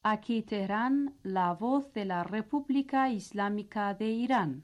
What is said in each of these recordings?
Aquí Teherán, la voz de la República Islámica de Irán.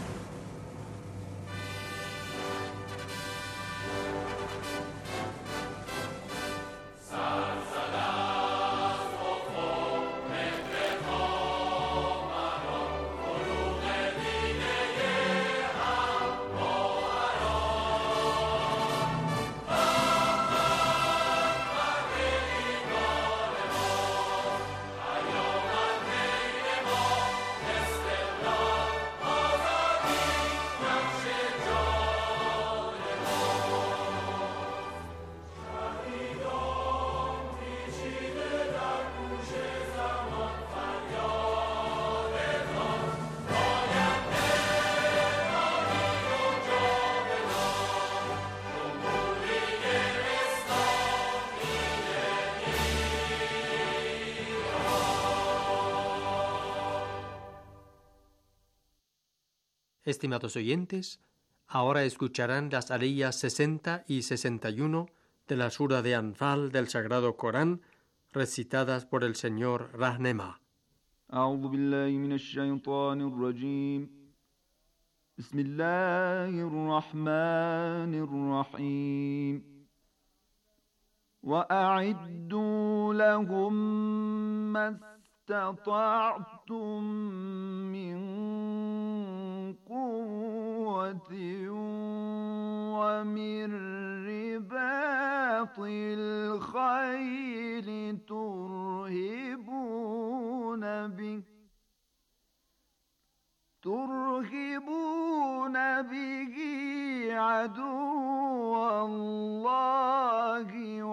Estimados oyentes, ahora escucharán las aliyas 60 y 61 de la sura de Anfal del Sagrado Corán, recitadas por el señor Rahnema. أعوذ بالله من الشيطان الرجيم بسم الله الرحمن الرحيم وأعدوا لهم ما استطعتم من قوة ومن رباط الخيل ترهبون به عدو الله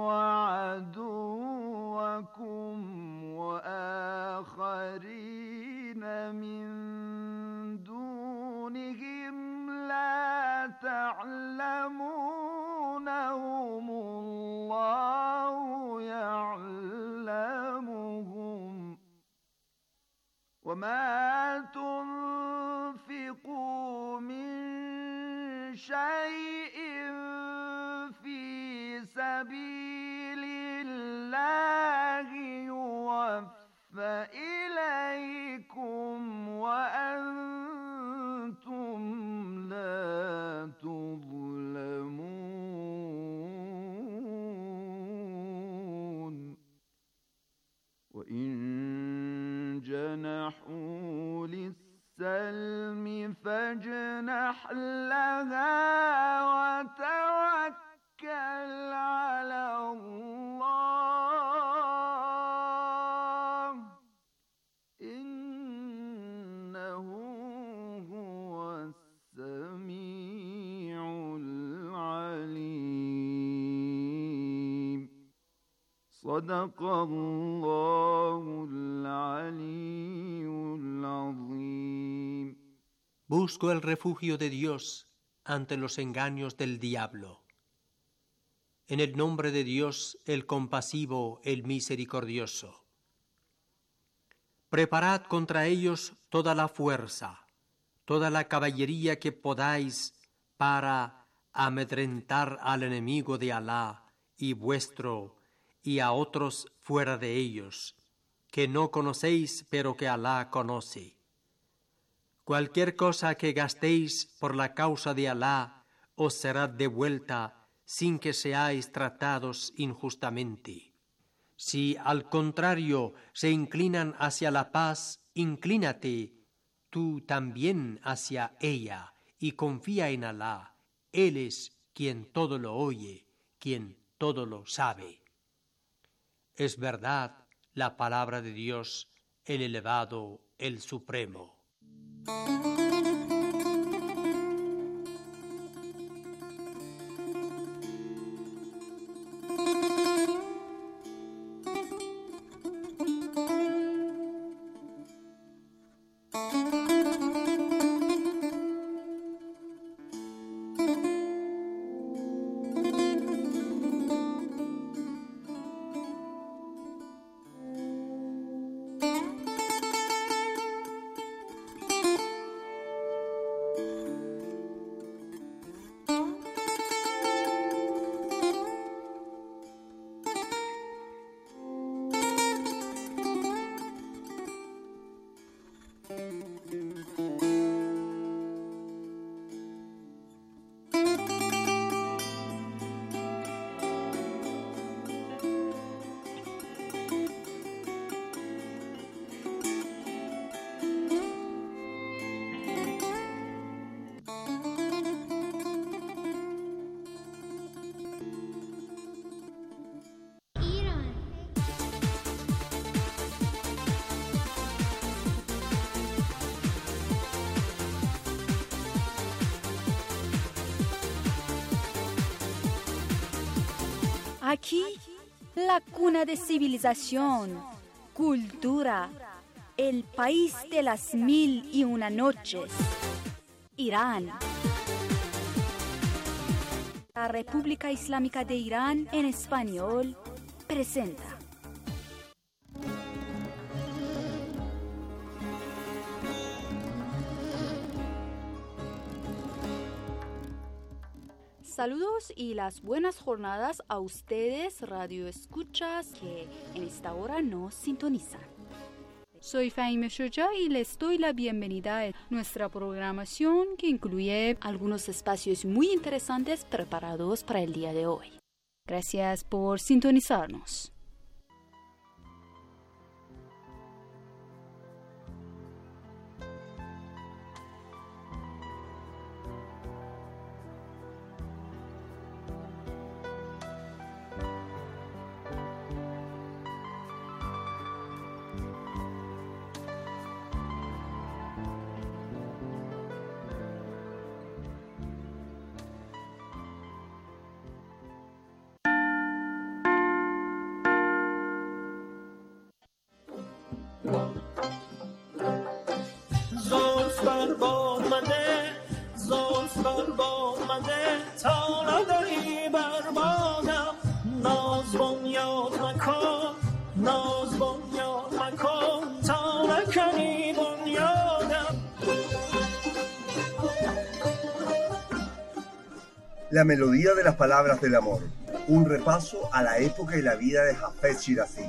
وعدوكم وآخرين من دونهم لا تعلمونهم الله يعلمهم وما تنفقوا من شيء في سبيل الله يوفى إليكم وأنتم لا تظلمون وإن جنحوا للسلم فاجنح لها وتوكل على الله إنه هو السميع العليم صدق الله العلي العظيم. Busco el refugio de Dios ante los engaños del diablo. En el nombre de Dios, el compasivo, el misericordioso. Preparad contra ellos toda la fuerza, toda la caballería que podáis para amedrentar al enemigo de Alá y vuestro y a otros fuera de ellos, que no conocéis pero que Alá conoce. Cualquier cosa que gastéis por la causa de Alá os será devuelta sin que seáis tratados injustamente. Si al contrario se inclinan hacia la paz, inclínate tú también hacia ella y confía en Alá. Él es quien todo lo oye, quien todo lo sabe. Es verdad la palabra de Dios, el elevado, el supremo. Aquí, la cuna de civilización, cultura, el país de las 1001 noches, Irán. La República Islámica de Irán en español presenta. Saludos y las buenas jornadas a ustedes, radio escuchas, que en esta hora nos sintonizan. Soy Fahime Shoja y les doy la bienvenida a nuestra programación que incluye algunos espacios muy interesantes preparados para el día de hoy. Gracias por sintonizarnos. La melodía de las palabras del amor, un repaso a la época y la vida de Hafez Shirazi.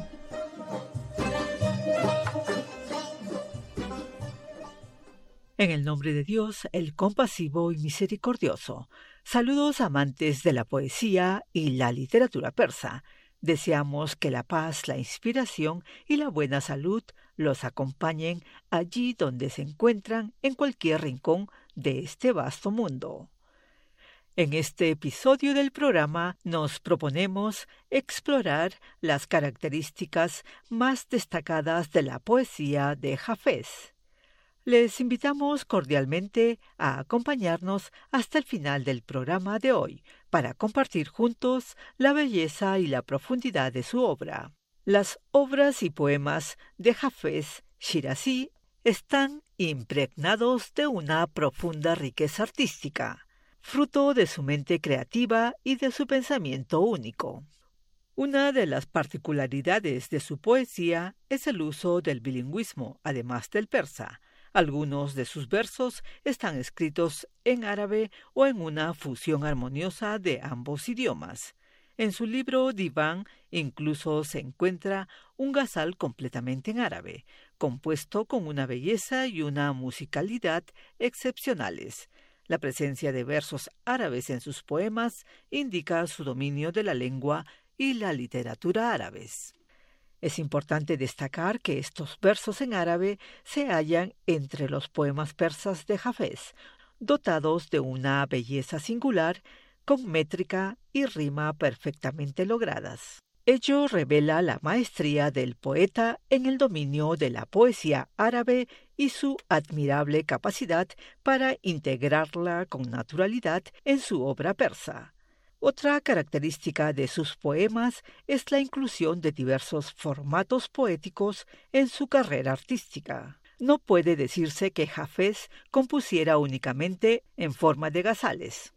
En el nombre de Dios, el compasivo y misericordioso. Saludos amantes de la poesía y la literatura persa. Deseamos que la paz, la inspiración y la buena salud los acompañen allí donde se encuentran, en cualquier rincón de este vasto mundo. En este episodio del programa nos proponemos explorar las características más destacadas de la poesía de Hafez. Les invitamos cordialmente a acompañarnos hasta el final del programa de hoy para compartir juntos la belleza y la profundidad de su obra. Las obras y poemas de Hafez Shirazi están impregnados de una profunda riqueza artística, fruto de su mente creativa y de su pensamiento único. Una de las particularidades de su poesía es el uso del bilingüismo, además del persa. Algunos de sus versos están escritos en árabe o en una fusión armoniosa de ambos idiomas. En su libro Diván incluso se encuentra un gazal completamente en árabe, compuesto con una belleza y una musicalidad excepcionales. La presencia de versos árabes en sus poemas indica su dominio de la lengua y la literatura árabes. Es importante destacar que estos versos en árabe se hallan entre los poemas persas de Hafez, dotados de una belleza singular, con métrica y rima perfectamente logradas. Ello revela la maestría del poeta en el dominio de la poesía árabe y su admirable capacidad para integrarla con naturalidad en su obra persa. Otra característica de sus poemas es la inclusión de diversos formatos poéticos en su carrera artística. No puede decirse que Hafez compusiera únicamente en forma de gazales.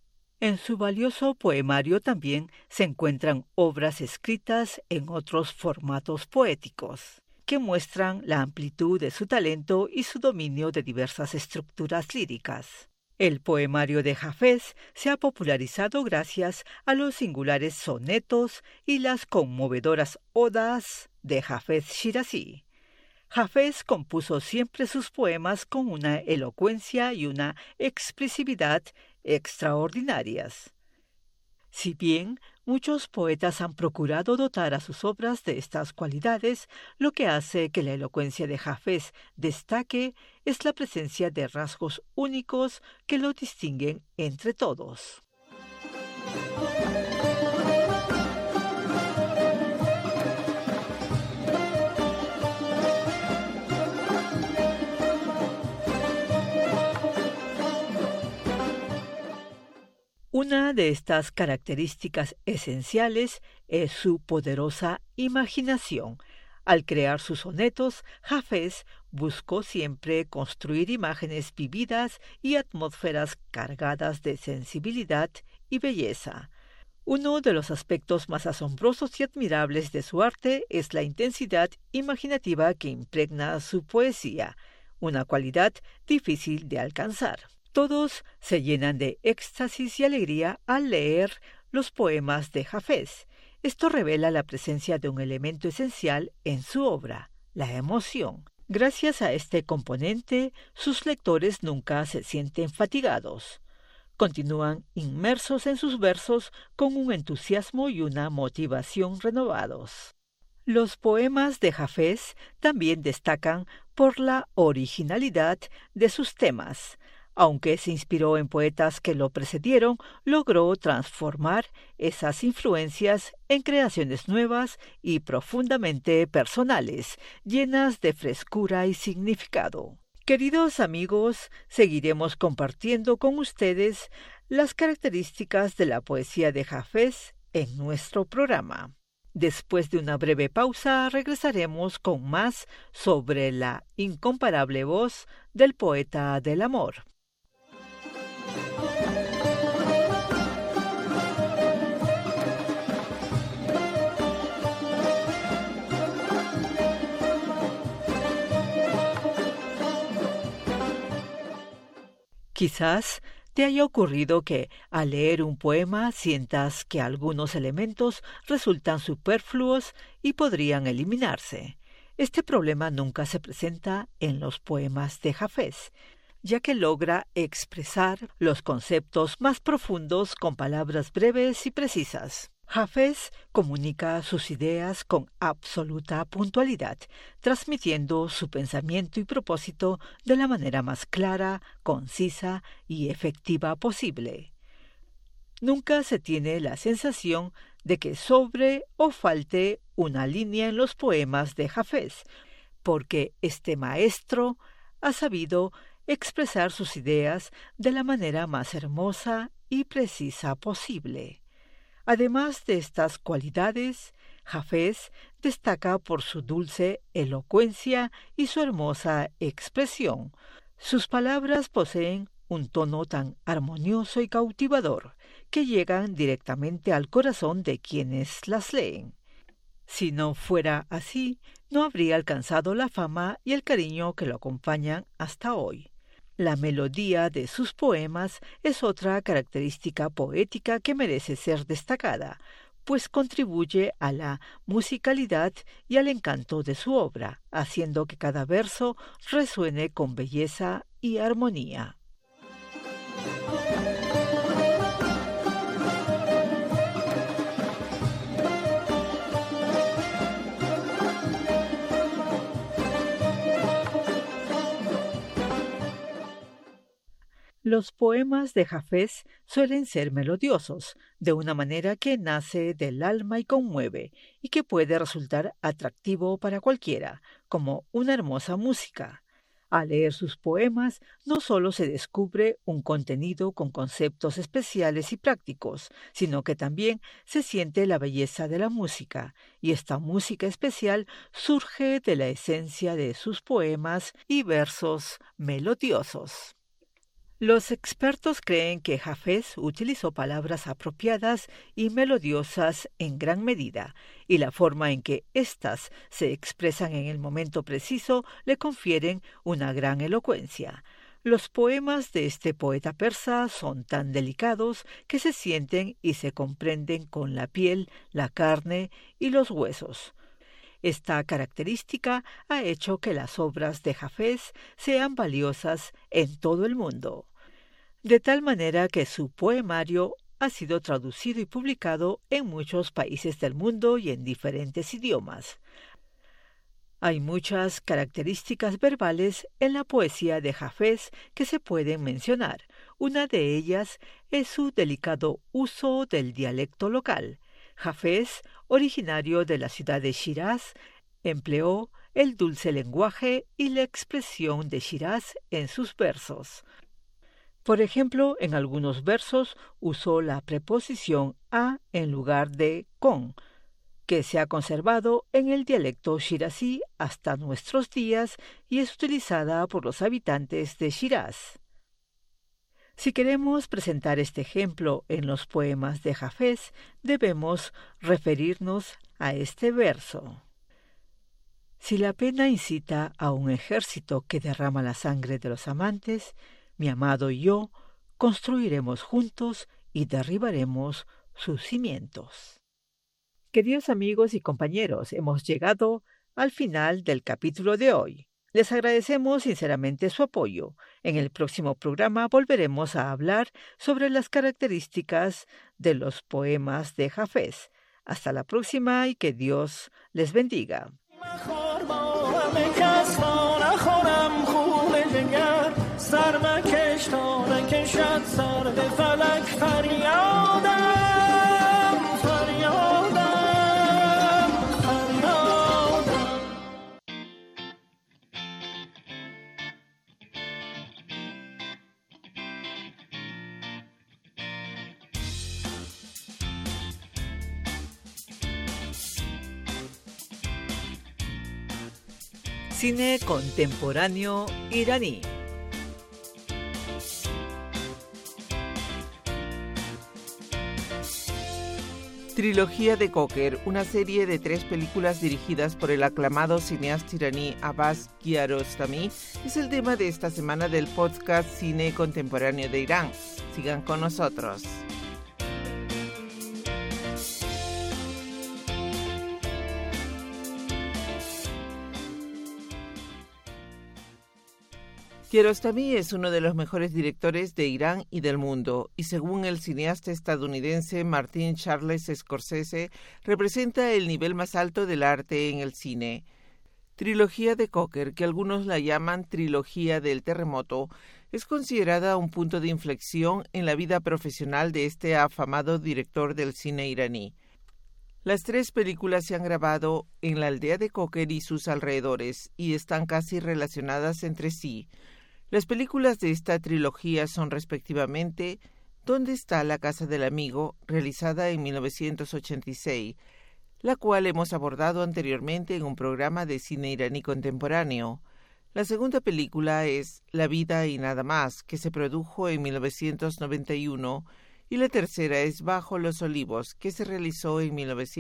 En su valioso poemario también se encuentran obras escritas en otros formatos poéticos, que muestran la amplitud de su talento y su dominio de diversas estructuras líricas. El poemario de Hafez se ha popularizado gracias a los singulares sonetos y las conmovedoras odas de Hafez Shirazi. Hafez compuso siempre sus poemas con una elocuencia y una expresividad extraordinarias. Si bien muchos poetas han procurado dotar a sus obras de estas cualidades, lo que hace que la elocuencia de Hafez destaque es la presencia de rasgos únicos que lo distinguen entre todos. Una de estas características esenciales es su poderosa imaginación. Al crear sus sonetos, Hafez buscó siempre construir imágenes vividas y atmósferas cargadas de sensibilidad y belleza. Uno de los aspectos más asombrosos y admirables de su arte es la intensidad imaginativa que impregna su poesía, una cualidad difícil de alcanzar. Todos se llenan de éxtasis y alegría al leer los poemas de Hafez. Esto revela la presencia de un elemento esencial en su obra, la emoción. Gracias a este componente, sus lectores nunca se sienten fatigados. Continúan inmersos en sus versos con un entusiasmo y una motivación renovados. Los poemas de Hafez también destacan por la originalidad de sus temas. Aunque se inspiró en poetas que lo precedieron, logró transformar esas influencias en creaciones nuevas y profundamente personales, llenas de frescura y significado. Queridos amigos, seguiremos compartiendo con ustedes las características de la poesía de Hafez en nuestro programa. Después de una breve pausa, regresaremos con más sobre la incomparable voz del poeta del amor. Quizás te haya ocurrido que al leer un poema sientas que algunos elementos resultan superfluos y podrían eliminarse. Este problema nunca se presenta en los poemas de Hafez, ya que logra expresar los conceptos más profundos con palabras breves y precisas. Hafez comunica sus ideas con absoluta puntualidad, transmitiendo su pensamiento y propósito de la manera más clara, concisa y efectiva posible. Nunca se tiene la sensación de que sobre o falte una línea en los poemas de Hafez, porque este maestro ha sabido expresar sus ideas de la manera más hermosa y precisa posible. Además de estas cualidades, Hafez destaca por su dulce elocuencia y su hermosa expresión. Sus palabras poseen un tono tan armonioso y cautivador que llegan directamente al corazón de quienes las leen. Si no fuera así, no habría alcanzado la fama y el cariño que lo acompañan hasta hoy. La melodía de sus poemas es otra característica poética que merece ser destacada, pues contribuye a la musicalidad y al encanto de su obra, haciendo que cada verso resuene con belleza y armonía. Los poemas de Hafez suelen ser melodiosos, de una manera que nace del alma y conmueve, y que puede resultar atractivo para cualquiera, como una hermosa música. Al leer sus poemas, no solo se descubre un contenido con conceptos especiales y prácticos, sino que también se siente la belleza de la música, y esta música especial surge de la esencia de sus poemas y versos melodiosos. Los expertos creen que Hafez utilizó palabras apropiadas y melodiosas en gran medida, y la forma en que éstas se expresan en el momento preciso le confieren una gran elocuencia. Los poemas de este poeta persa son tan delicados que se sienten y se comprenden con la piel, la carne y los huesos. Esta característica ha hecho que las obras de Hafez sean valiosas en todo el mundo, de tal manera que su poemario ha sido traducido y publicado en muchos países del mundo y en diferentes idiomas. Hay muchas características verbales en la poesía de Hafez que se pueden mencionar. Una de ellas es su delicado uso del dialecto local. Hafez, originario de la ciudad de Shiraz, empleó el dulce lenguaje y la expresión de Shiraz en sus versos. Por ejemplo, en algunos versos usó la preposición a en lugar de con, que se ha conservado en el dialecto shirazí hasta nuestros días y es utilizada por los habitantes de Shiraz. Si queremos presentar este ejemplo en los poemas de Hafez, debemos referirnos a este verso. Si la pena incita a un ejército que derrama la sangre de los amantes, mi amado y yo construiremos juntos y derribaremos sus cimientos. Queridos amigos y compañeros, hemos llegado al final del capítulo de hoy. Les agradecemos sinceramente su apoyo. En el próximo programa volveremos a hablar sobre las características de los poemas de Hafez. Hasta la próxima y que Dios les bendiga. Cine contemporáneo iraní. Trilogía de Cocker, una serie de 3 películas dirigidas por el aclamado cineasta iraní Abbas Kiarostami, es el tema de esta semana del podcast Cine Contemporáneo de Irán. Sigan con nosotros. Kiarostami es uno de los mejores directores de Irán y del mundo, y según el cineasta estadounidense Martin Charles Scorsese, representa el nivel más alto del arte en el cine. Trilogía de Cocker, que algunos la llaman Trilogía del Terremoto, es considerada un punto de inflexión en la vida profesional de este afamado director del cine iraní. Las 3 películas se han grabado en la aldea de Cocker y sus alrededores, y están casi relacionadas entre sí. Las películas de esta trilogía son respectivamente ¿Dónde está la casa del amigo?, realizada en 1986, la cual hemos abordado anteriormente en un programa de cine iraní contemporáneo. La segunda película es La vida y nada más, que se produjo en 1991, y la tercera es Bajo los olivos, que se realizó en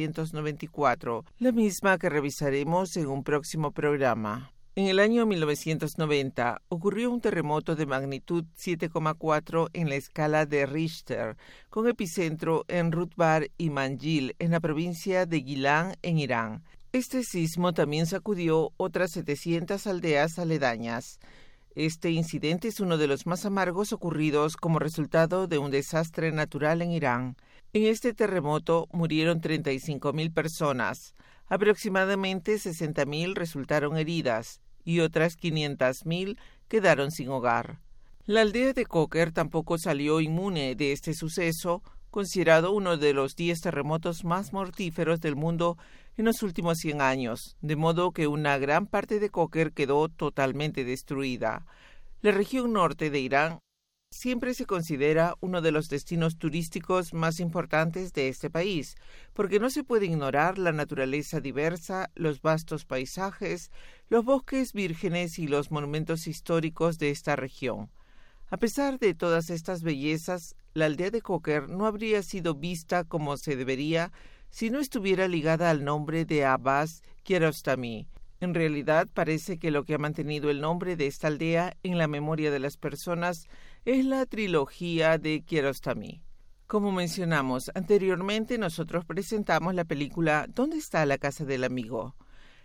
1994, la misma que revisaremos en un próximo programa. En el año 1990 ocurrió un terremoto de magnitud 7,4 en la escala de Richter, con epicentro en Rutbar y Manjil, en la provincia de Gilan, en Irán. Este sismo también sacudió otras 700 aldeas aledañas. Este incidente es uno de los más amargos ocurridos como resultado de un desastre natural en Irán. En este terremoto murieron 35.000 personas. Aproximadamente 60.000 resultaron heridas y otras 500.000 quedaron sin hogar. La aldea de Cocker tampoco salió inmune de este suceso, considerado uno de los 10 terremotos más mortíferos del mundo en los últimos 100 años, de modo que una gran parte de Cocker quedó totalmente destruida. La región norte de Irán siempre se considera uno de los destinos turísticos más importantes de este país, porque no se puede ignorar la naturaleza diversa, los vastos paisajes, los bosques vírgenes y los monumentos históricos de esta región. A pesar de todas estas bellezas, la aldea de Cocker no habría sido vista como se debería si no estuviera ligada al nombre de Abbas Kiarostami. En realidad, parece que lo que ha mantenido el nombre de esta aldea en la memoria de las personas es la trilogía de Kiarostami. Como mencionamos anteriormente, nosotros presentamos la película ¿Dónde está la casa del amigo?,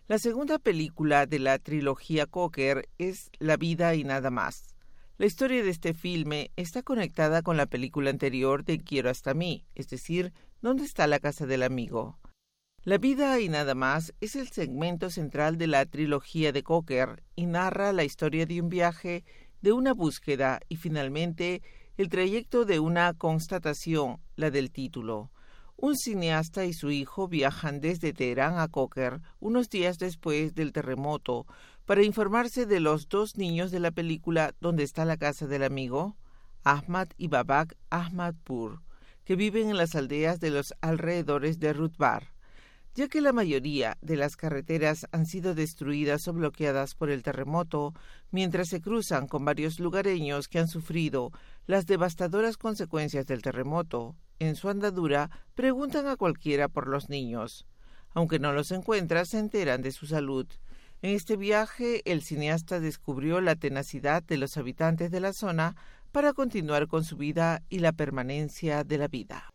La segunda película de la trilogía Cocker es La vida y nada más. La historia de este filme está conectada con la película anterior de Quiero hasta mí, es decir, ¿Dónde está la casa del amigo? La vida y nada más es el segmento central de la trilogía de Cocker y narra la historia de un viaje, de una búsqueda y finalmente el trayecto de una constatación, la del título. Un cineasta y su hijo viajan desde Teherán a Cocker unos días después del terremoto para informarse de los dos niños de la película ¿Dónde está la casa del amigo? Ahmad y Babak Ahmadpur, que viven en las aldeas de los alrededores de Rutbar. Ya que la mayoría de las carreteras han sido destruidas o bloqueadas por el terremoto, mientras se cruzan con varios lugareños que han sufrido las devastadoras consecuencias del terremoto, en su andadura preguntan a cualquiera por los niños. Aunque no los encuentran, se enteran de su salud. En este viaje, el cineasta descubrió la tenacidad de los habitantes de la zona para continuar con su vida y la permanencia de la vida.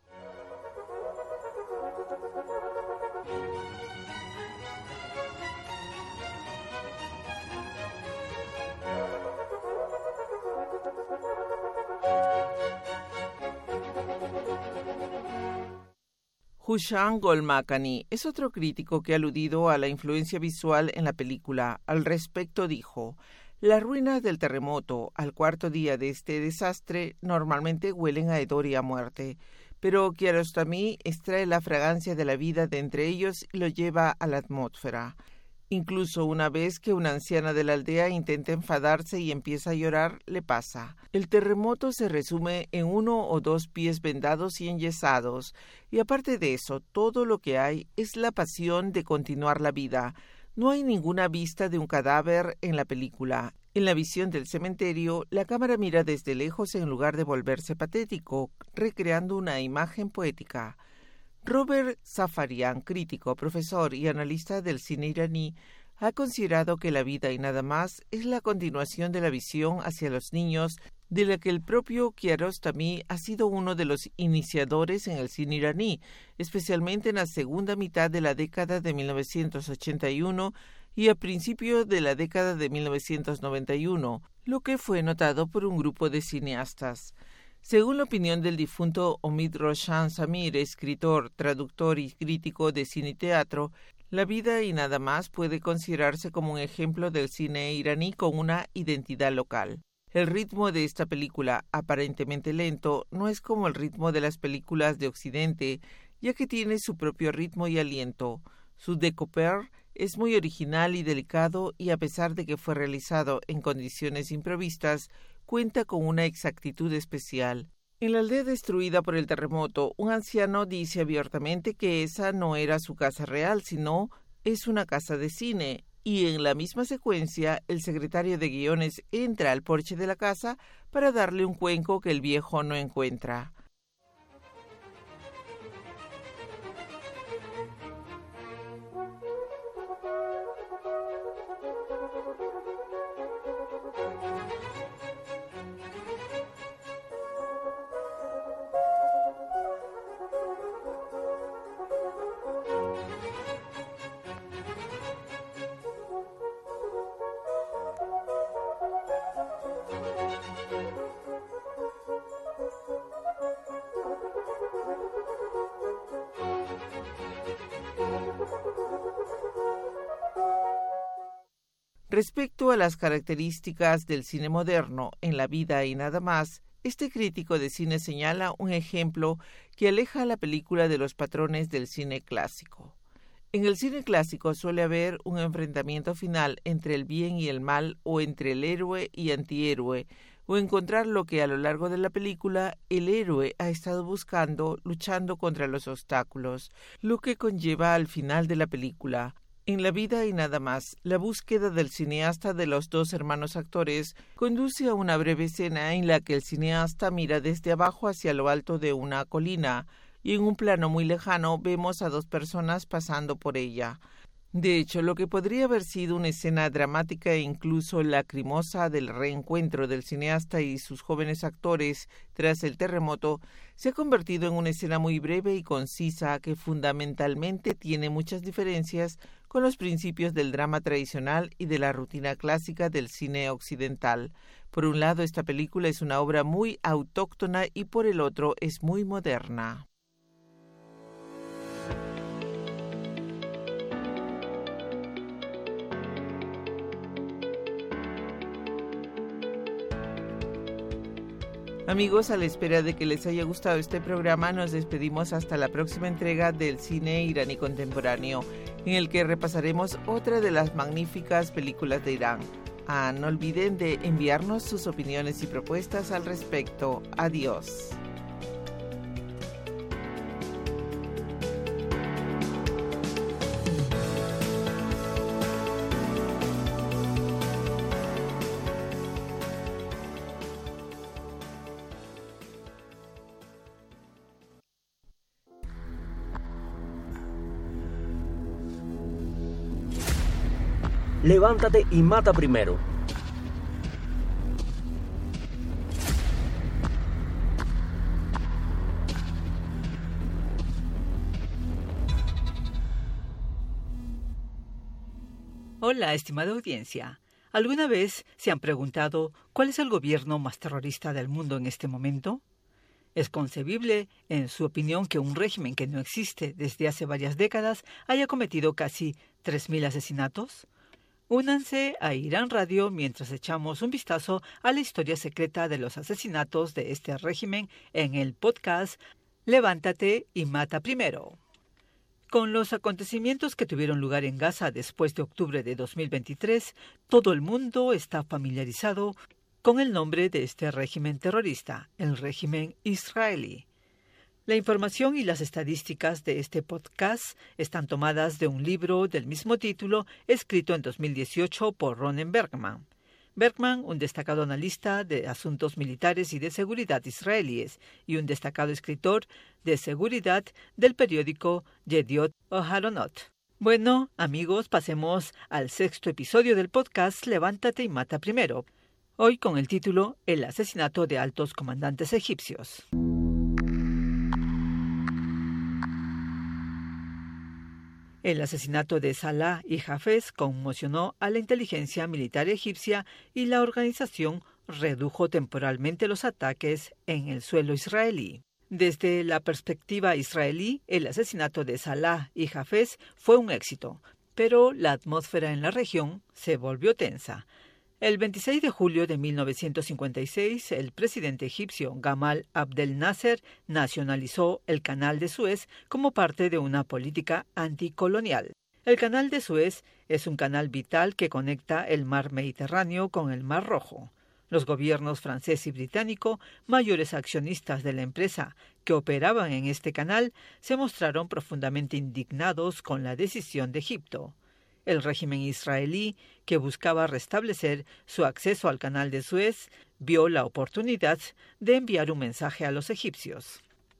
Hushan Golmakani es otro crítico que ha aludido a la influencia visual en la película. Al respecto dijo: las ruinas del terremoto al cuarto día de este desastre normalmente huelen a hedor y a muerte, pero Kiarostami extrae la fragancia de la vida de entre ellos y lo lleva a la atmósfera. Incluso una vez que una anciana de la aldea intenta enfadarse y empieza a llorar, le pasa. El terremoto se resume en 1 o 2 pies vendados y enyesados, y aparte de eso, todo lo que hay es la pasión de continuar la vida. No hay ninguna vista de un cadáver en la película. En la visión del cementerio, la cámara mira desde lejos en lugar de volverse patético, recreando una imagen poética. Robert Safarian, crítico, profesor y analista del cine iraní, ha considerado que La vida y nada más es la continuación de la visión hacia los niños de la que el propio Kiarostami ha sido uno de los iniciadores en el cine iraní, especialmente en la segunda mitad de la década de 1981 y a principios de la década de 1991, lo que fue notado por un grupo de cineastas. Según la opinión del difunto Omid Roshan Samir, escritor, traductor y crítico de cine y teatro, La vida y nada más puede considerarse como un ejemplo del cine iraní con una identidad local. El ritmo de esta película, aparentemente lento, no es como el ritmo de las películas de Occidente, ya que tiene su propio ritmo y aliento. Su découper es muy original y delicado y a pesar de que fue realizado en condiciones improvistas, cuenta con una exactitud especial. En la aldea destruida por el terremoto, un anciano dice abiertamente que esa no era su casa real, sino es una casa de cine, y en la misma secuencia el secretario de guiones entra al porche de la casa para darle un cuenco que el viejo no encuentra. Respecto a las características del cine moderno en La vida y nada más, este crítico de cine señala un ejemplo que aleja a la película de los patrones del cine clásico. En el cine clásico suele haber un enfrentamiento final entre el bien y el mal o entre el héroe y antihéroe, o encontrar lo que a lo largo de la película el héroe ha estado buscando, luchando contra los obstáculos, lo que conlleva al final de la película. En La vida y nada más, la búsqueda del cineasta de los dos hermanos actores conduce a una breve escena en la que el cineasta mira desde abajo hacia lo alto de una colina y en un plano muy lejano vemos a 2 personas pasando por ella. De hecho, lo que podría haber sido una escena dramática e incluso lacrimosa del reencuentro del cineasta y sus jóvenes actores tras el terremoto, se ha convertido en una escena muy breve y concisa que fundamentalmente tiene muchas diferencias con los principios del drama tradicional y de la rutina clásica del cine occidental. Por un lado, esta película es una obra muy autóctona y por el otro es muy moderna. Amigos, a la espera de que les haya gustado este programa, nos despedimos hasta la próxima entrega del cine iraní contemporáneo, en el que repasaremos otra de las magníficas películas de Irán. No olviden de enviarnos sus opiniones y propuestas al respecto. Adiós. Levántate y mata primero. Hola, estimada audiencia. ¿Alguna vez se han preguntado cuál es el gobierno más terrorista del mundo en este momento? ¿Es concebible, en su opinión, que un régimen que no existe desde hace varias décadas haya cometido casi 3.000 asesinatos? Únanse a Irán Radio mientras echamos un vistazo a la historia secreta de los asesinatos de este régimen en el podcast Levántate y mata primero. Con los acontecimientos que tuvieron lugar en Gaza después de octubre de 2023, todo el mundo está familiarizado con el nombre de este régimen terrorista, el régimen israelí. La información y las estadísticas de este podcast están tomadas de un libro del mismo título, escrito en 2018 por Ronen Bergman. Bergman, un destacado analista de asuntos militares y de seguridad israelíes y un destacado escritor de seguridad del periódico Yediot Aharonot. Bueno, amigos, pasemos al 6º episodio del podcast Levántate y mata primero. Hoy con el título El asesinato de altos comandantes egipcios. El asesinato de Salah y Hafez conmocionó a la inteligencia militar egipcia y la organización redujo temporalmente los ataques en el suelo israelí. Desde la perspectiva israelí, el asesinato de Salah y Hafez fue un éxito, pero la atmósfera en la región se volvió tensa. El 26 de julio de 1956, el presidente egipcio Gamal Abdel Nasser nacionalizó el Canal de Suez como parte de una política anticolonial. El Canal de Suez es un canal vital que conecta el mar Mediterráneo con el Mar Rojo. Los gobiernos francés y británico, mayores accionistas de la empresa que operaban en este canal, se mostraron profundamente indignados con la decisión de Egipto. El régimen israelí, que buscaba restablecer su acceso al Canal de Suez, vio la oportunidad de enviar un mensaje a los egipcios.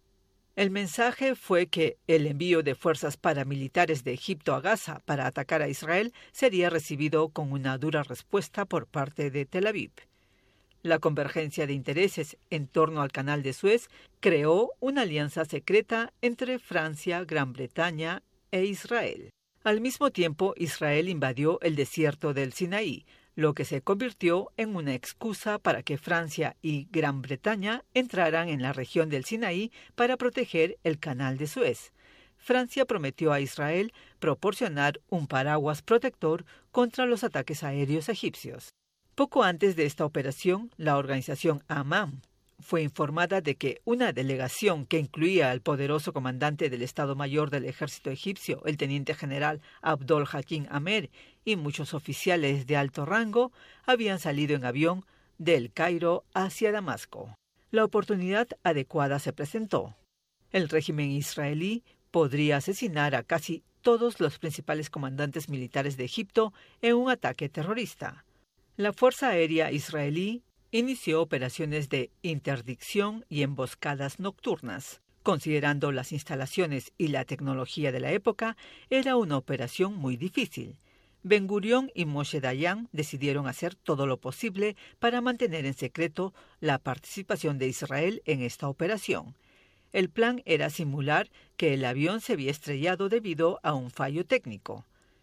El mensaje fue que el envío de fuerzas paramilitares de Egipto a Gaza para atacar a Israel sería recibido con una dura respuesta por parte de Tel Aviv. La convergencia de intereses en torno al Canal de Suez creó una alianza secreta entre Francia, Gran Bretaña e Israel. Al mismo tiempo, Israel invadió el desierto del Sinaí, lo que se convirtió en una excusa para que Francia y Gran Bretaña entraran en la región del Sinaí para proteger el Canal de Suez. Francia prometió a Israel proporcionar un paraguas protector contra los ataques aéreos egipcios. Poco antes de esta operación, la organización Amán fue informada de que una delegación que incluía al poderoso comandante del Estado Mayor del Ejército egipcio, el teniente general Abdol Hakim Amer, y muchos oficiales de alto rango, habían salido en avión del Cairo hacia Damasco. La oportunidad adecuada se presentó. El régimen israelí podría asesinar a casi todos los principales comandantes militares de Egipto en un ataque terrorista. La Fuerza Aérea israelí inició operaciones de interdicción y emboscadas nocturnas. Considerando las instalaciones y la tecnología de la época, era una operación muy difícil. Ben Gurión y Moshe Dayan decidieron hacer todo lo posible para mantener en secreto la participación de Israel en esta operación. El plan era simular que el avión se había estrellado debido a un fallo técnico.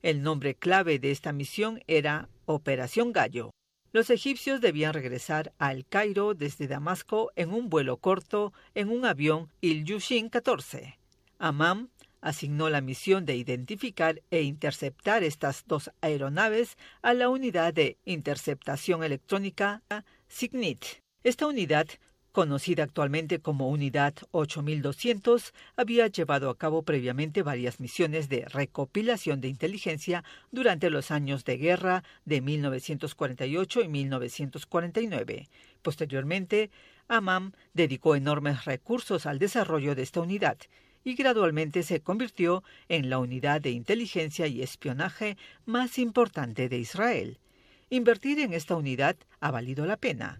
El nombre clave de esta misión era Operación Gallo. Los egipcios debían regresar a El Cairo desde Damasco en un vuelo corto en un avión Ilyushin 14. Amán asignó la misión de identificar e interceptar estas dos aeronaves a la unidad de interceptación electrónica SIGINT. Esta unidad, conocida actualmente como Unidad 8200, había llevado a cabo previamente varias misiones de recopilación de inteligencia durante los años de guerra de 1948 y 1949. Posteriormente, Amán dedicó enormes recursos al desarrollo de esta unidad y gradualmente se convirtió en la unidad de inteligencia y espionaje más importante de Israel. Invertir en esta unidad ha valido la pena.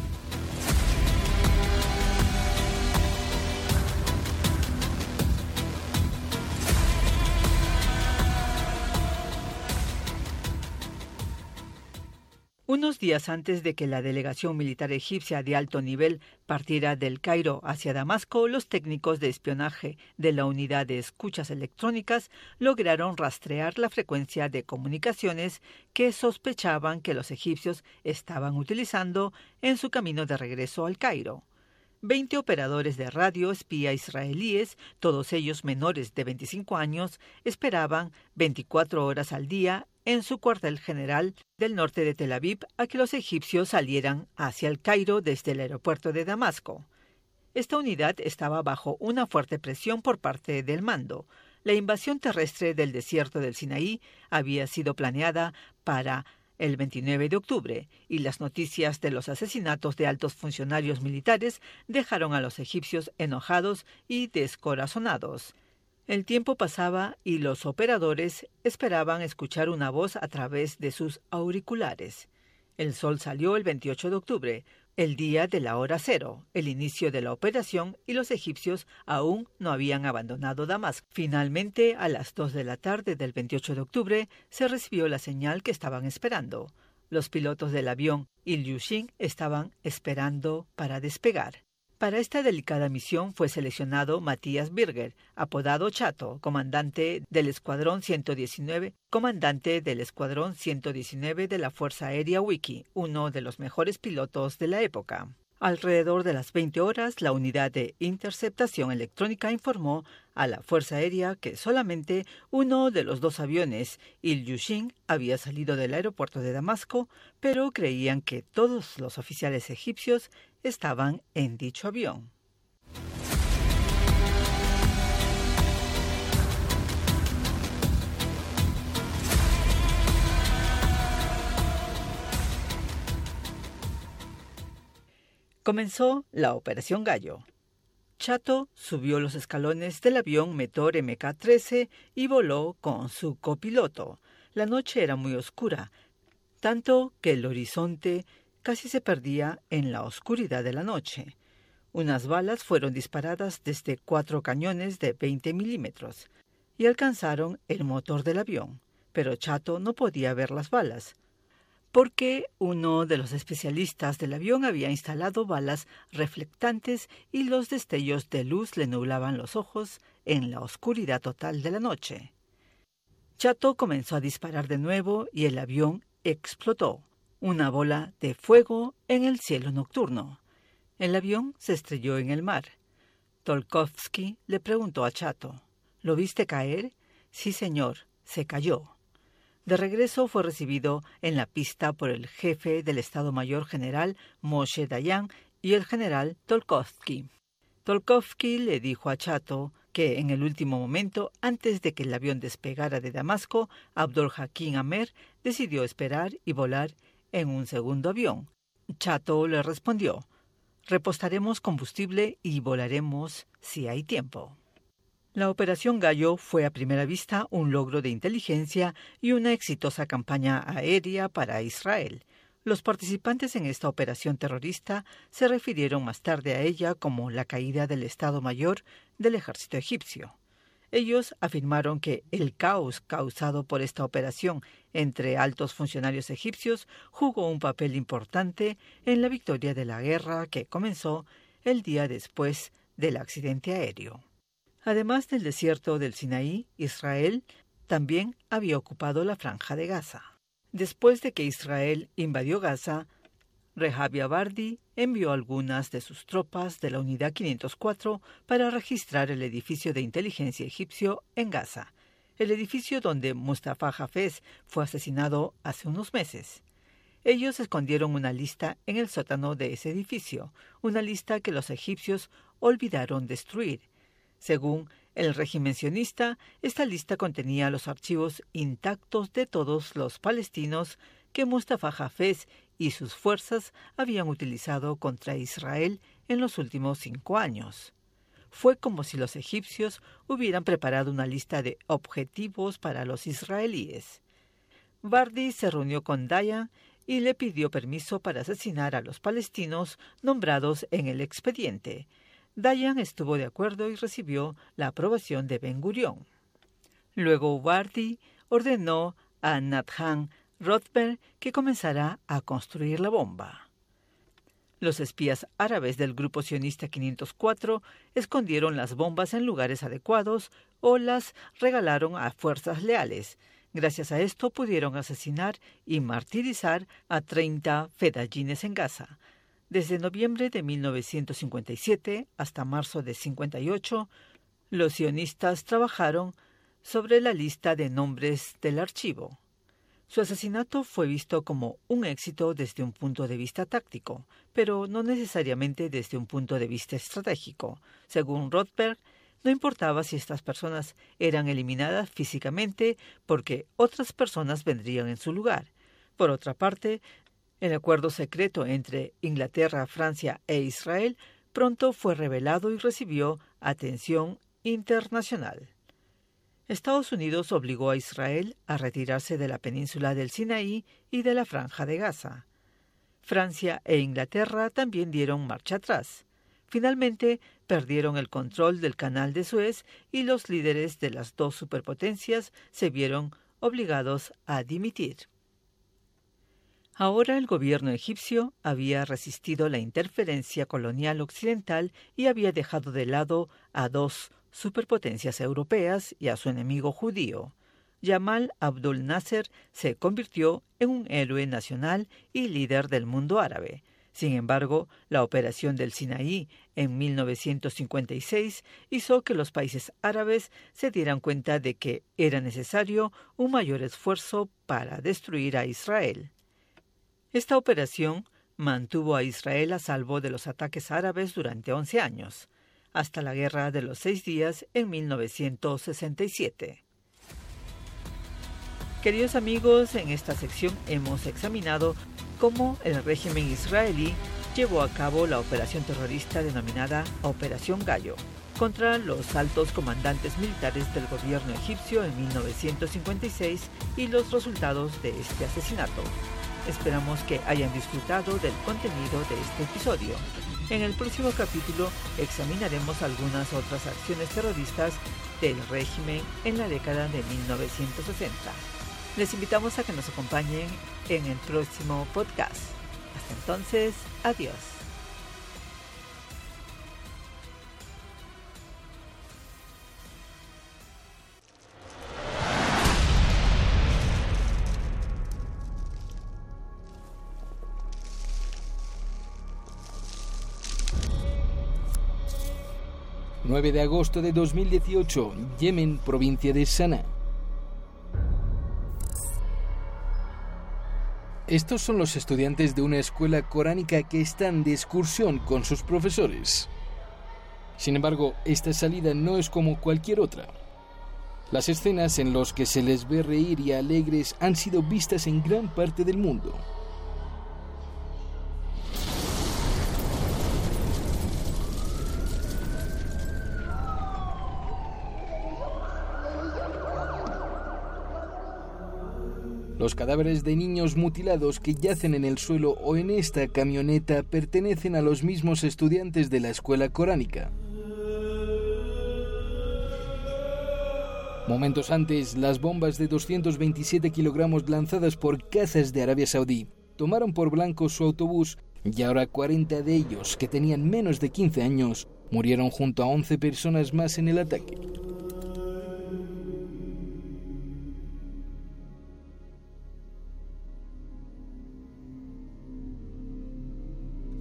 Unos días antes de que la delegación militar egipcia de alto nivel partiera del Cairo hacia Damasco, los técnicos de espionaje de la unidad de escuchas electrónicas lograron rastrear la frecuencia de comunicaciones que sospechaban que los egipcios estaban utilizando en su camino de regreso al Cairo. 20 operadores de radio espía israelíes, todos ellos menores de 25 años, esperaban 24 horas al día en su cuartel general del norte de Tel Aviv a que los egipcios salieran hacia el Cairo desde el aeropuerto de Damasco. Esta unidad estaba bajo una fuerte presión por parte del mando. La invasión terrestre del desierto del Sinaí había sido planeada para el 29 de octubre, y las noticias de los asesinatos de altos funcionarios militares dejaron a los egipcios enojados y descorazonados. El tiempo pasaba y los operadores esperaban escuchar una voz a través de sus auriculares. El sol salió el 28 de octubre, el día de la hora cero, el inicio de la operación, y los egipcios aún no habían abandonado Damasco. Finalmente, a las 2 de la tarde del 28 de octubre, se recibió la señal que estaban esperando. Los pilotos del avión Ilyushin estaban esperando para despegar. Para esta delicada misión fue seleccionado Matías Birger, apodado Chato, comandante del Escuadrón 119 de la Fuerza Aérea Wiki, uno de los mejores pilotos de la época. Alrededor de las 20 horas, la unidad de interceptación electrónica informó a la Fuerza Aérea que solamente uno de los dos aviones, Ilyushin, había salido del aeropuerto de Damasco, pero creían que todos los oficiales egipcios estaban en dicho avión. Comenzó la Operación Gallo. Chato subió los escalones del avión Metor MK-13 y voló con su copiloto. La noche era muy oscura, tanto que el horizonte casi se perdía en la oscuridad de la noche. Unas balas fueron disparadas desde 4 cañones de 20 milímetros y alcanzaron el motor del avión, pero Chato no podía ver las balas, porque uno de los especialistas del avión había instalado balas reflectantes y los destellos de luz le nublaban los ojos en la oscuridad total de la noche. Chato comenzó a disparar de nuevo y el avión explotó, una bola de fuego en el cielo nocturno. El avión se estrelló en el mar. Tolkovsky le preguntó a Chato, ¿lo viste caer? Sí, señor, se cayó. De regreso fue recibido en la pista por el jefe del Estado Mayor General Moshe Dayan y el general Tolkovsky. Tolkovsky le dijo a Chato que en el último momento, antes de que el avión despegara de Damasco, Abdul Hakim Amer decidió esperar y volar en un segundo avión. Chato le respondió, repostaremos combustible y volaremos si hay tiempo. La Operación Gallo fue a primera vista un logro de inteligencia y una exitosa campaña aérea para Israel. Los participantes en esta operación terrorista se refirieron más tarde a ella como la caída del Estado Mayor del ejército egipcio. Ellos afirmaron que el caos causado por esta operación entre altos funcionarios egipcios jugó un papel importante en la victoria de la guerra que comenzó el día después del accidente aéreo. Además del desierto del Sinaí, Israel también había ocupado la Franja de Gaza. Después de que Israel invadió Gaza, Rehabi Abardi envió algunas de sus tropas de la Unidad 504 para registrar el edificio de inteligencia egipcio en Gaza, el edificio donde Mustafa Hafez fue asesinado hace unos meses. Ellos escondieron una lista en el sótano de ese edificio, una lista que los egipcios olvidaron destruir. Según el régimen sionista, esta lista contenía los archivos intactos de todos los palestinos que Mustafa Hafez y sus fuerzas habían utilizado contra Israel en los últimos 5 años. Fue como si los egipcios hubieran preparado una lista de objetivos para los israelíes. Bardi se reunió con Dayan y le pidió permiso para asesinar a los palestinos nombrados en el expediente. Dayan estuvo de acuerdo y recibió la aprobación de Ben Gurión. Luego Bardi ordenó a Nathan Rothberg que comenzara a construir la bomba. Los espías árabes del grupo sionista 504 escondieron las bombas en lugares adecuados o las regalaron a fuerzas leales. Gracias a esto pudieron asesinar y martirizar a 30 fedayines en Gaza. Desde noviembre de 1957 hasta marzo de 58, los sionistas trabajaron sobre la lista de nombres del archivo. Su asesinato fue visto como un éxito desde un punto de vista táctico, pero no necesariamente desde un punto de vista estratégico. Según Rothberg, no importaba si estas personas eran eliminadas físicamente porque otras personas vendrían en su lugar. Por otra parte, el acuerdo secreto entre Inglaterra, Francia e Israel pronto fue revelado y recibió atención internacional. Estados Unidos obligó a Israel a retirarse de la península del Sinaí y de la Franja de Gaza. Francia e Inglaterra también dieron marcha atrás. Finalmente, perdieron el control del Canal de Suez y los líderes de las dos superpotencias se vieron obligados a dimitir. Ahora el gobierno egipcio había resistido la interferencia colonial occidental y había dejado de lado a dos superpotencias europeas y a su enemigo judío. Yamal Abdul Nasser se convirtió en un héroe nacional y líder del mundo árabe. Sin embargo, la operación del Sinaí en 1956 hizo que los países árabes se dieran cuenta de que era necesario un mayor esfuerzo para destruir a Israel. Esta operación mantuvo a Israel a salvo de los ataques árabes durante 11 años, hasta la Guerra de los 6 Días en 1967. Queridos amigos, en esta sección hemos examinado cómo el régimen israelí llevó a cabo la operación terrorista denominada Operación Gallo contra los altos comandantes militares del gobierno egipcio en 1956 y los resultados de este asesinato. Esperamos que hayan disfrutado del contenido de este episodio. En el próximo capítulo examinaremos algunas otras acciones terroristas del régimen en la década de 1960. Les invitamos a que nos acompañen en el próximo podcast. Hasta entonces, adiós. El 9 de agosto de 2018, Yemen, provincia de Saná. Estos son los estudiantes de una escuela coránica que están de excursión con sus profesores. Sin embargo, esta salida no es como cualquier otra. Las escenas en las que se les ve reír y alegres han sido vistas en gran parte del mundo. Los cadáveres de niños mutilados que yacen en el suelo o en esta camioneta pertenecen a los mismos estudiantes de la escuela coránica. Momentos antes, las bombas de 227 kilogramos lanzadas por cazas de Arabia Saudí tomaron por blanco su autobús y ahora 40 de ellos, que tenían menos de 15 años, murieron junto a 11 personas más en el ataque.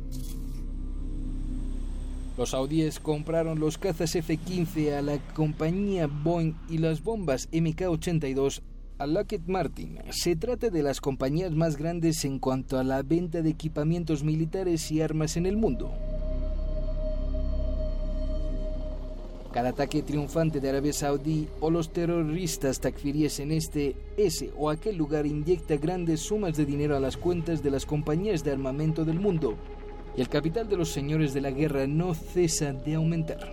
Los saudíes compraron los cazas F-15 a la compañía Boeing y las bombas MK-82 a Lockheed Martin. Se trata de las compañías más grandes en cuanto a la venta de equipamientos militares y armas en el mundo. Cada ataque triunfante de Arabia Saudí o los terroristas takfiríes en ese o aquel lugar inyecta grandes sumas de dinero a las cuentas de las compañías de armamento del mundo, y el capital de los señores de la guerra no cesa de aumentar.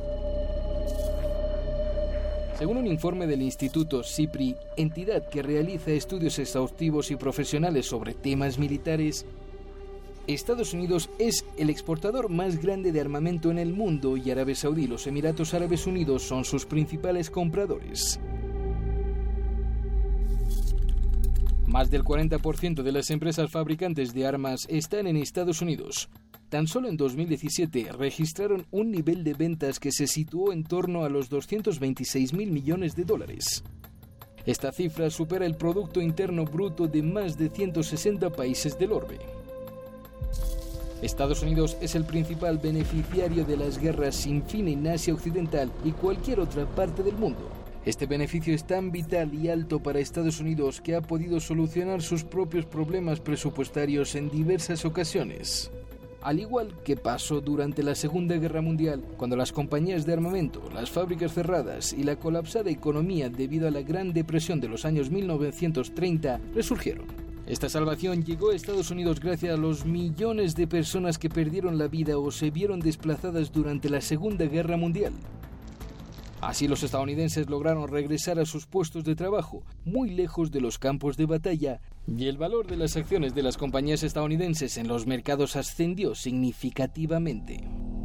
Según un informe del Instituto SIPRI, entidad que realiza estudios exhaustivos y profesionales sobre temas militares, Estados Unidos es el exportador más grande de armamento en el mundo y Arabia Saudí y los Emiratos Árabes Unidos son sus principales compradores. Más del 40% de las empresas fabricantes de armas están en Estados Unidos. Tan solo en 2017 registraron un nivel de ventas que se situó en torno a los 226.000 millones de dólares. Esta cifra supera el Producto Interno Bruto de más de 160 países del orbe. Estados Unidos es el principal beneficiario de las guerras sin fin en Asia Occidental y cualquier otra parte del mundo. Este beneficio es tan vital y alto para Estados Unidos que ha podido solucionar sus propios problemas presupuestarios en diversas ocasiones. Al igual que pasó durante la Segunda Guerra Mundial, cuando las compañías de armamento, las fábricas cerradas y la colapsada economía debido a la Gran Depresión de los años 1930 resurgieron. Esta salvación llegó a Estados Unidos gracias a los millones de personas que perdieron la vida o se vieron desplazadas durante la Segunda Guerra Mundial. Así los estadounidenses lograron regresar a sus puestos de trabajo, muy lejos de los campos de batalla, y el valor de las acciones de las compañías estadounidenses en los mercados ascendió significativamente.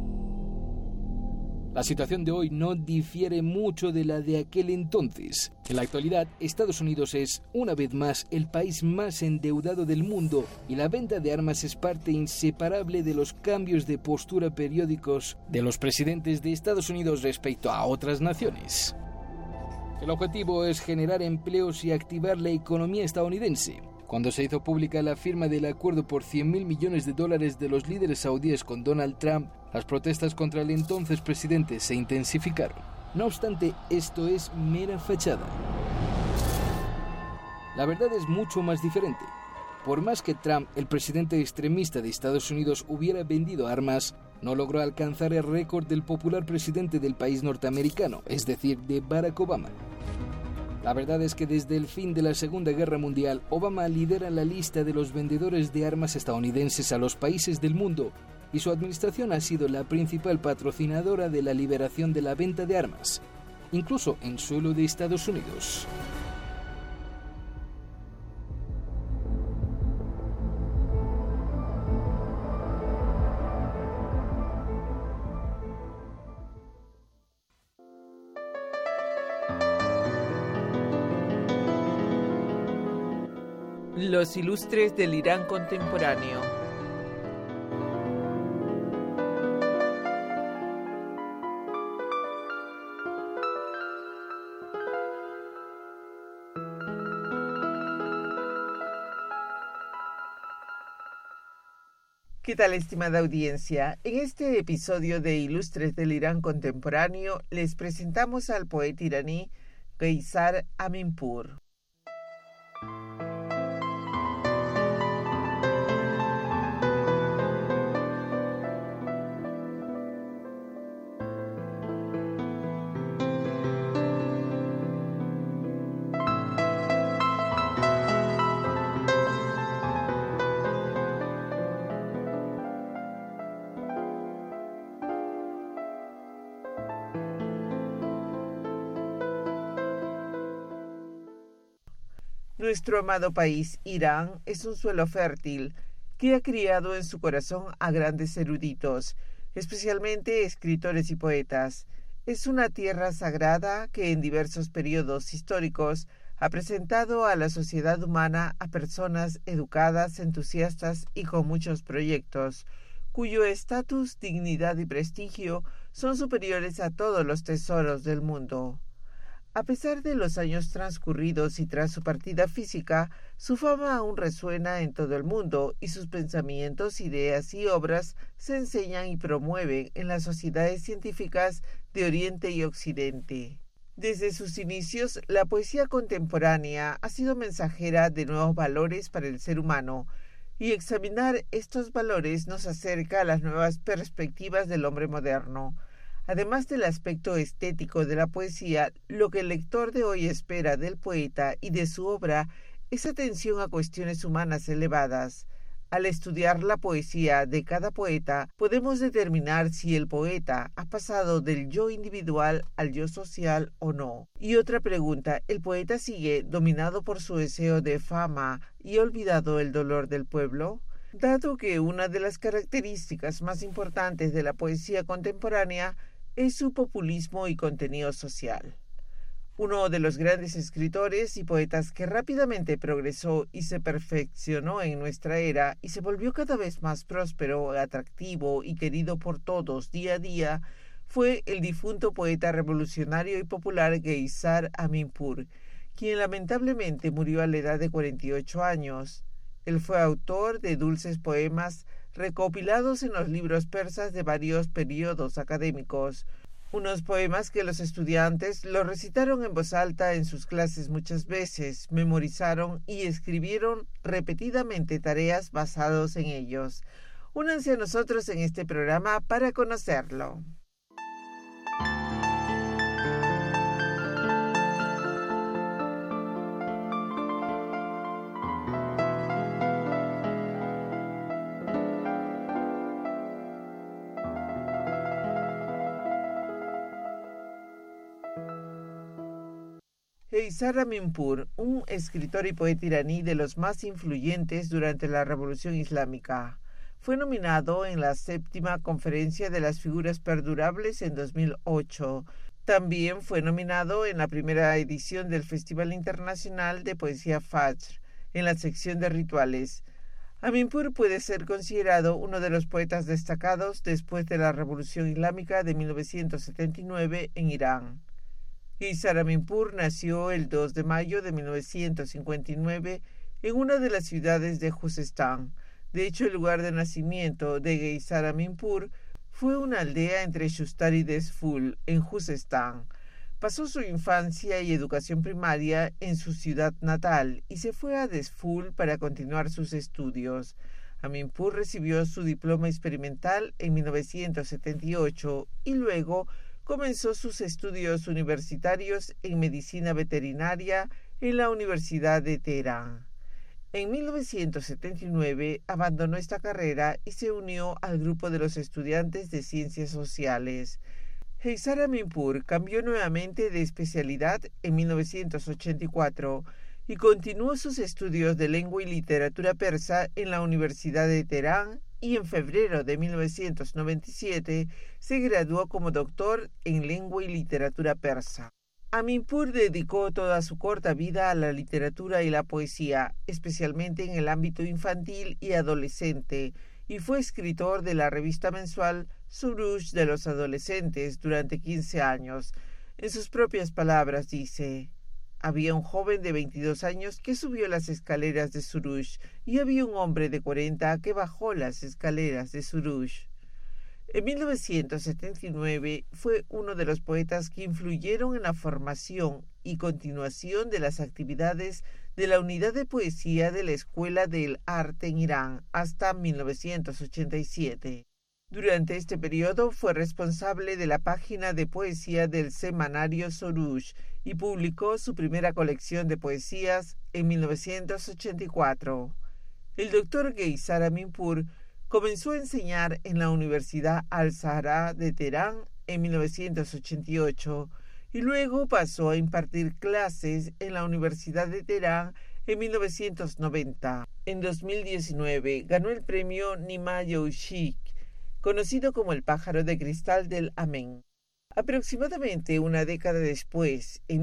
La situación de hoy no difiere mucho de la de aquel entonces. En la actualidad, Estados Unidos es, una vez más, el país más endeudado del mundo y la venta de armas es parte inseparable de los cambios de postura periódicos de los presidentes de Estados Unidos respecto a otras naciones. El objetivo es generar empleos y activar la economía estadounidense. Cuando se hizo pública la firma del acuerdo por $100.000 millones de los líderes saudíes con Donald Trump, las protestas contra el entonces presidente se intensificaron. No obstante, esto es mera fachada. La verdad es mucho más diferente. Por más que Trump, el presidente extremista de Estados Unidos, hubiera vendido armas, no logró alcanzar el récord del popular presidente del país norteamericano, es decir, de Barack Obama. La verdad es que desde el fin de la Segunda Guerra Mundial, Obama lidera la lista de los vendedores de armas estadounidenses a los países del mundo y su administración ha sido la principal patrocinadora de la liberación de la venta de armas, incluso en suelo de Estados Unidos. Los ilustres del Irán contemporáneo. ¿Qué tal, estimada audiencia? En este episodio de Ilustres del Irán contemporáneo les presentamos al poeta iraní Qeisar Aminpour. Nuestro amado país, Irán, es un suelo fértil que ha criado en su corazón a grandes eruditos, especialmente escritores y poetas. Es una tierra sagrada que en diversos periodos históricos ha presentado a la sociedad humana a personas educadas, entusiastas y con muchos proyectos, cuyo estatus, dignidad y prestigio son superiores a todos los tesoros del mundo. A pesar de los años transcurridos y tras su partida física, su fama aún resuena en todo el mundo y sus pensamientos, ideas y obras se enseñan y promueven en las sociedades científicas de Oriente y Occidente. Desde sus inicios, la poesía contemporánea ha sido mensajera de nuevos valores para el ser humano, y examinar estos valores nos acerca a las nuevas perspectivas del hombre moderno. Además del aspecto estético de la poesía, lo que el lector de hoy espera del poeta y de su obra es atención a cuestiones humanas elevadas. Al estudiar la poesía de cada poeta, podemos determinar si el poeta ha pasado del yo individual al yo social o no. Y otra pregunta, ¿el poeta sigue dominado por su deseo de fama y olvidado el dolor del pueblo? Dado que una de las características más importantes de la poesía contemporánea es su populismo y contenido social. Uno de los grandes escritores y poetas que rápidamente progresó y se perfeccionó en nuestra era y se volvió cada vez más próspero, atractivo y querido por todos día a día fue el difunto poeta revolucionario y popular Geisar Aminpur, quien lamentablemente murió a la edad de 48 años. Él fue autor de dulces poemas recopilados en los libros persas de varios periodos académicos, unos poemas que los estudiantes lo recitaron en voz alta en sus clases muchas veces, memorizaron y escribieron repetidamente tareas basadas en ellos. Únanse a nosotros en este programa para conocerlo. Geisar Aminpur, un escritor y poeta iraní de los más influyentes durante la Revolución Islámica, fue nominado en la 7ª Conferencia de las Figuras Perdurables en 2008. También fue nominado en la primera edición del Festival Internacional de Poesía Fajr, en la sección de rituales. Aminpur puede ser considerado uno de los poetas destacados después de la Revolución Islámica de 1979 en Irán. Geisar Aminpur nació el 2 de mayo de 1959 en una de las ciudades de Juzestán. De hecho, el lugar de nacimiento de Geisar Aminpur fue una aldea entre Shustar y Desful, en Juzestán. Pasó su infancia y educación primaria en su ciudad natal y se fue a Desful para continuar sus estudios. Aminpur recibió su diploma experimental en 1978 y luego comenzó sus estudios universitarios en medicina veterinaria en la Universidad de Teherán. En 1979 abandonó esta carrera y se unió al grupo de los estudiantes de ciencias sociales. Geisar Aminpur cambió nuevamente de especialidad en 1984 y continuó sus estudios de lengua y literatura persa en la Universidad de Teherán y en febrero de 1997 se graduó como doctor en lengua y literatura persa. Aminpur dedicó toda su corta vida a la literatura y la poesía, especialmente en el ámbito infantil y adolescente, y fue escritor de la revista mensual Surush de los adolescentes durante 15 años. En sus propias palabras dice: había un joven de 22 años que subió las escaleras de Surush y había un hombre de 40 que bajó las escaleras de Surush. En 1979 fue uno de los poetas que influyeron en la formación y continuación de las actividades de la unidad de poesía de la Escuela del Arte en Irán hasta 1987. Durante este periodo fue responsable de la página de poesía del semanario Surush y publicó su primera colección de poesías en 1984. El doctor Geisar Aminpur comenzó a enseñar en la Universidad Al-Zahra de Teherán en 1988 y luego pasó a impartir clases en la Universidad de Teherán en 1990. En 2019 ganó el premio Nima Youshik, conocido como el pájaro de cristal del Amén. Aproximadamente una década después, en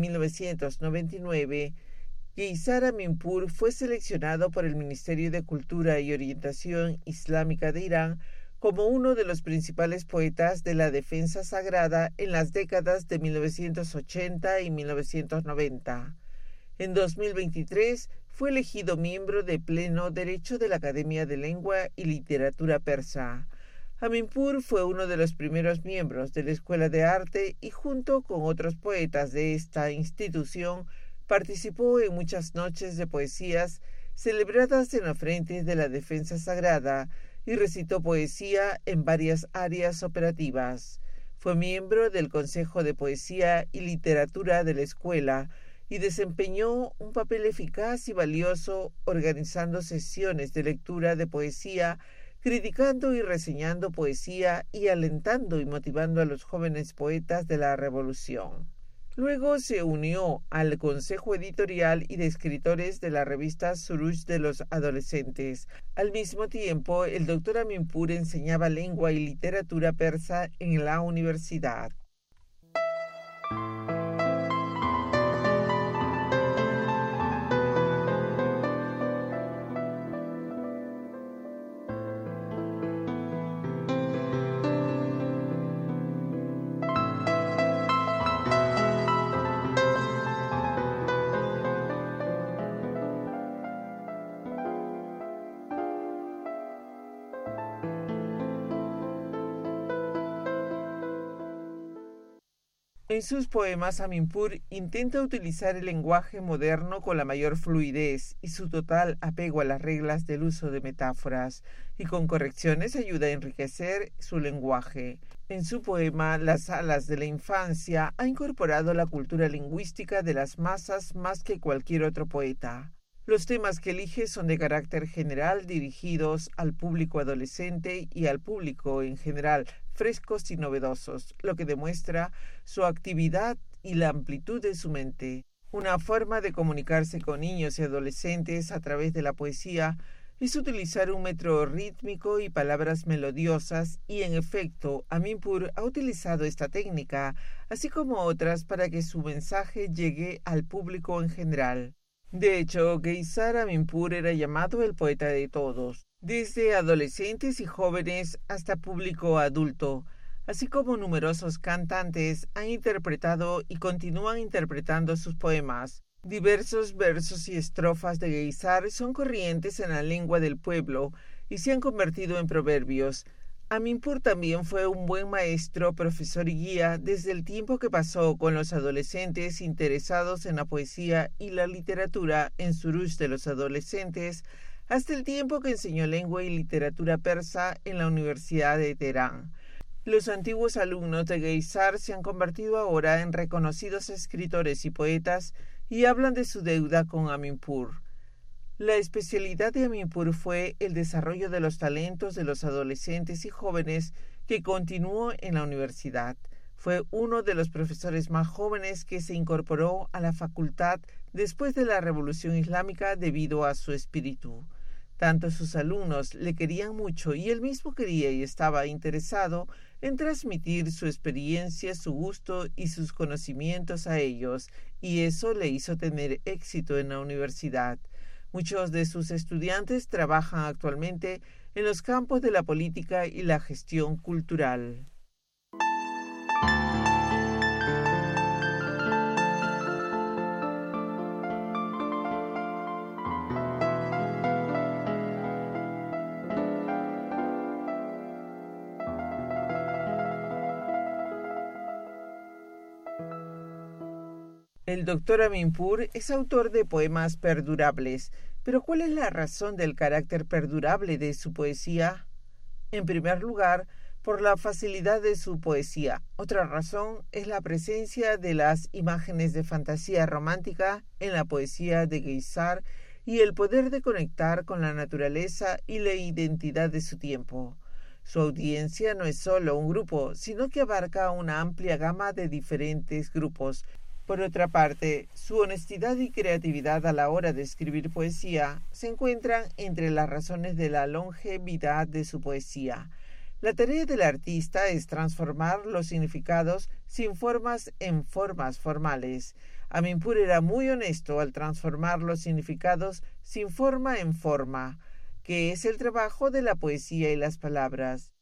1999, Geisar Aminpur fue seleccionado por el Ministerio de Cultura y Orientación Islámica de Irán como uno de los principales poetas de la defensa sagrada en las décadas de 1980 y 1990. En 2023 fue elegido miembro de pleno derecho de la Academia de Lengua y Literatura Persa. Aminpur fue uno de los primeros miembros de la Escuela de Arte y junto con otros poetas de esta institución participó en muchas noches de poesías celebradas en la frente de la defensa sagrada y recitó poesía en varias áreas operativas. Fue miembro del Consejo de Poesía y Literatura de la Escuela y desempeñó un papel eficaz y valioso organizando sesiones de lectura de poesía, criticando y reseñando poesía y alentando y motivando a los jóvenes poetas de la Revolución. Luego se unió al Consejo Editorial y de Escritores de la revista Surush de los Adolescentes. Al mismo tiempo, el doctor Aminpur enseñaba lengua y literatura persa en la universidad. En sus poemas, Aminpur intenta utilizar el lenguaje moderno con la mayor fluidez y su total apego a las reglas del uso de metáforas, y con correcciones ayuda a enriquecer su lenguaje. En su poema Las alas de la infancia ha incorporado la cultura lingüística de las masas más que cualquier otro poeta. Los temas que elige son de carácter general, dirigidos al público adolescente y al público en general, frescos y novedosos, lo que demuestra su actividad y la amplitud de su mente. Una forma de comunicarse con niños y adolescentes a través de la poesía es utilizar un metro rítmico y palabras melodiosas, y en efecto, Aminpur ha utilizado esta técnica, así como otras, para que su mensaje llegue al público en general. De hecho, Geisar Aminpur era llamado el poeta de todos, desde adolescentes y jóvenes hasta público adulto, así como numerosos cantantes han interpretado y continúan interpretando sus poemas. Diversos versos y estrofas de Geisar son corrientes en la lengua del pueblo y se han convertido en proverbios. Aminpur también fue un buen maestro, profesor y guía desde el tiempo que pasó con los adolescentes interesados en la poesía y la literatura en Surush de los Adolescentes, hasta el tiempo que enseñó lengua y literatura persa en la Universidad de Teherán. Los antiguos alumnos de Geisar se han convertido ahora en reconocidos escritores y poetas y hablan de su deuda con Aminpur. La especialidad de Aminpur fue el desarrollo de los talentos de los adolescentes y jóvenes, que continuó en la universidad. Fue uno de los profesores más jóvenes que se incorporó a la facultad después de la Revolución Islámica debido a su espíritu. Tanto sus alumnos le querían mucho y él mismo quería y estaba interesado en transmitir su experiencia, su gusto y sus conocimientos a ellos, y eso le hizo tener éxito en la universidad. Muchos de sus estudiantes trabajan actualmente en los campos de la política y la gestión cultural. El doctor Aminpur es autor de poemas perdurables, pero ¿cuál es la razón del carácter perdurable de su poesía? En primer lugar, por la facilidad de su poesía. Otra razón es la presencia de las imágenes de fantasía romántica en la poesía de Geisar y el poder de conectar con la naturaleza y la identidad de su tiempo. Su audiencia no es solo un grupo, sino que abarca una amplia gama de diferentes grupos. Por otra parte, su honestidad y creatividad a la hora de escribir poesía se encuentran entre las razones de la longevidad de su poesía. La tarea del artista es transformar los significados sin formas en formas formales. Aminpur era muy honesto al transformar los significados sin forma en forma, que es el trabajo de la poesía y las palabras.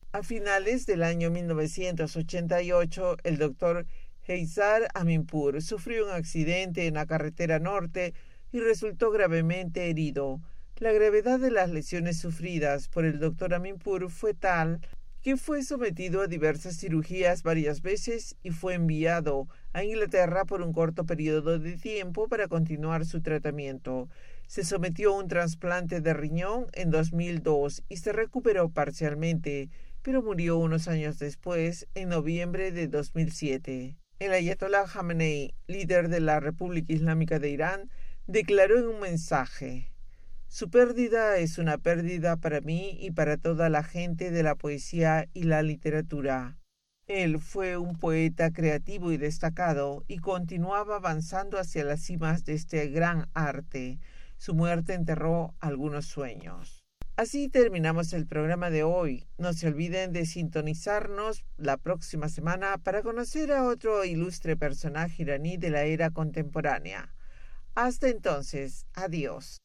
A finales del año 1988, el doctor Heizar Aminpur sufrió un accidente en la carretera norte y resultó gravemente herido. La gravedad de las lesiones sufridas por el doctor Aminpur fue tal que fue sometido a diversas cirugías varias veces y fue enviado a Inglaterra por un corto periodo de tiempo para continuar su tratamiento. Se sometió a un trasplante de riñón en 2002 y se recuperó parcialmente, pero murió unos años después, en noviembre de 2007. El Ayatollah Khamenei, líder de la República Islámica de Irán, declaró en un mensaje: «Su pérdida es una pérdida para mí y para toda la gente de la poesía y la literatura». Él fue un poeta creativo y destacado y continuaba avanzando hacia las cimas de este gran arte. Su muerte enterró algunos sueños. Así terminamos el programa de hoy. No se olviden de sintonizarnos la próxima semana para conocer a otro ilustre personaje iraní de la era contemporánea. Hasta entonces, adiós.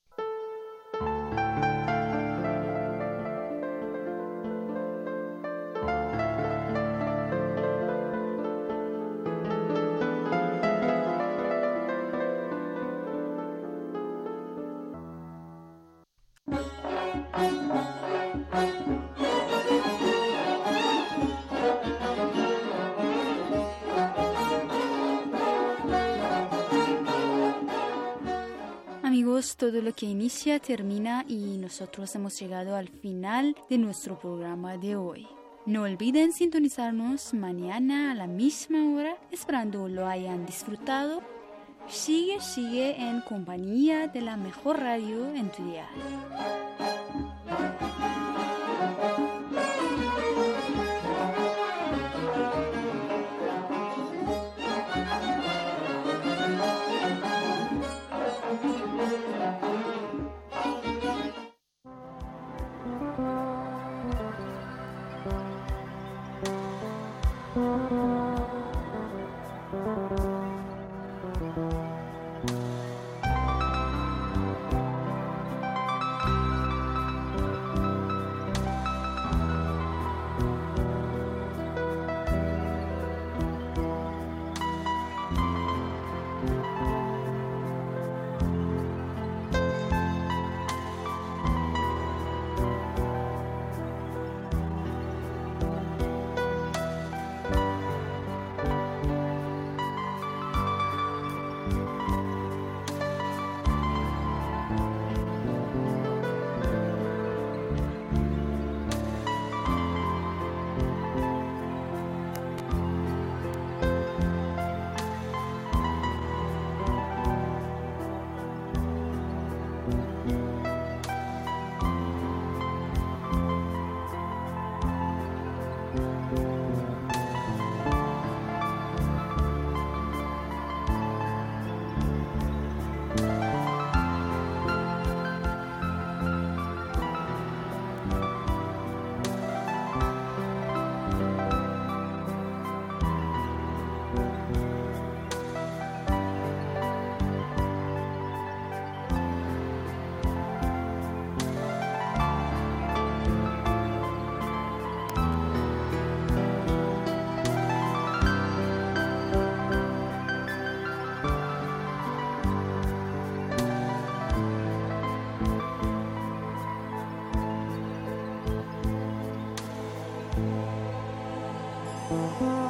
Amigos, todo lo que inicia termina y nosotros hemos llegado al final de nuestro programa de hoy. No olviden sintonizarnos mañana a la misma hora, esperando lo hayan disfrutado. Sigue en compañía de la mejor radio en tu dial. Thank you.